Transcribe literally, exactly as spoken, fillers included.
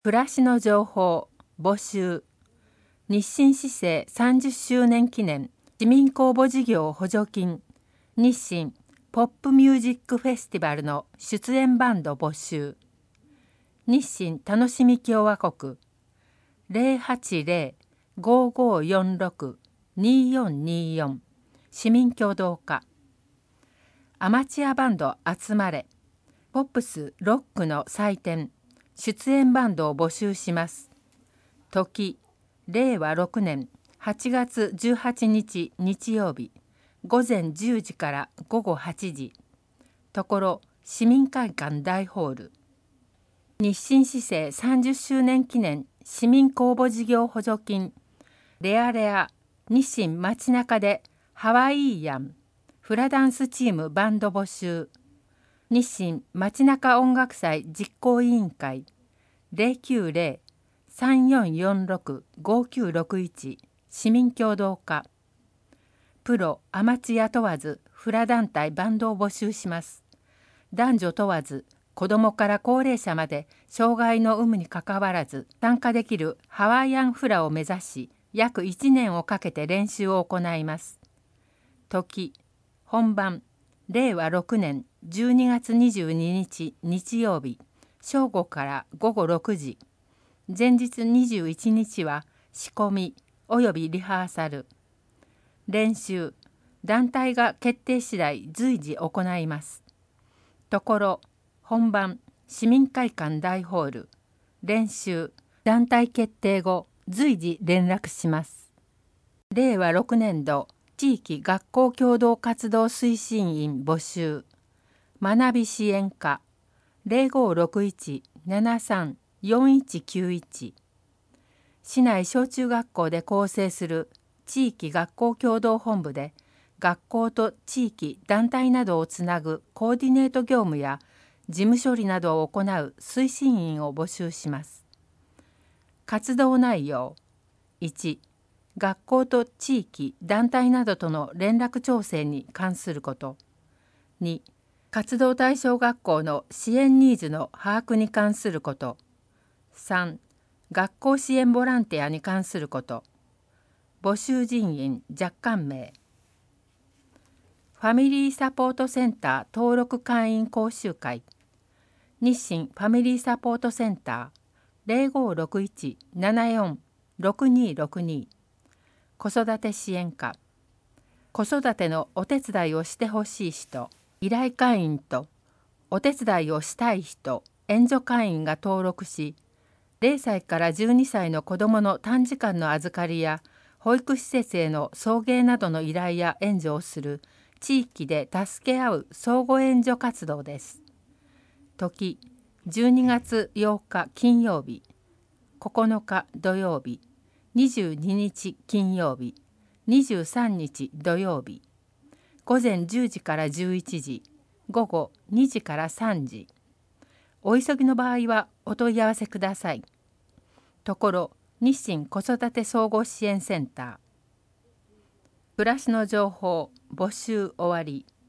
暮らしの情報募集。日清市政さんじゅっしゅうねん記念市民公募事業補助金日清ポップミュージックフェスティバルの出演バンド募集。日清楽しみ共和国 ゼロはちゼロ ごーごーよんろく にーよんにーよん 市民共同化。アマチュアバンド集まれポップスロックの祭典出演バンドを募集します。時れいわろくねんはちがつじゅうはちにち日曜日ごぜんじゅうじからごごはちじ。ところ市民会館大ホール。日清市政さんじゅっしゅうねん記念市民公募事業補助金レアレア日清街中でハワイーヤンフラダンスチームバンド募集。日清街中音楽祭実行委員会 ゼロきゅうゼロ さんよんよんろく ごきゅうろくいち 市民共同化。プロアマチュア問わずフラ団体バンドを募集します。男女問わず子どもから高齢者まで障害の有無にかかわらず参加できるハワイアンフラを目指し約いちねんをかけて練習を行います。時本番れいわろくねんじゅうにがつにじゅうににち日曜日正午からごごろくじ。前日にじゅういちにちは仕込みおよびリハーサル。練習団体が決定次第随時行います。ところ本番市民会館大ホール。練習団体決定後随時連絡します。れいわろくねんど地域学校共同活動推進員募集。学び支援課 ゼロごろくいち ななさん よんいちきゅういち。市内小中学校で構成する地域学校共同本部で学校と地域団体などをつなぐコーディネート業務や事務処理などを行う推進員を募集します。活動内容いち学校と地域団体などとの連絡調整に関すること。に活動対象学校の支援ニーズの把握に関すること。さん学校支援ボランティアに関すること。募集人員若干名。ファミリーサポートセンター登録会員講習会日清ファミリーサポートセンター ゼロごろくいち ななよん ろくにろくに。子育て支援課子育てのお手伝いをしてほしい人依頼会員とお手伝いをしたい人援助会員が登録しれいさいからじゅうにさいの子どもの短時間の預かりや保育施設への送迎などの依頼や援助をする地域で助け合う相互援助活動です。時じゅうにがつようか金曜日ここのか土曜日にじゅうににち金曜日にじゅうさんにち土曜日ごぜんじゅうじからじゅういちじごごにじからさんじ。お急ぎの場合はお問い合わせください。ところ日清子育て総合支援センター。暮らしの情報募集終わり。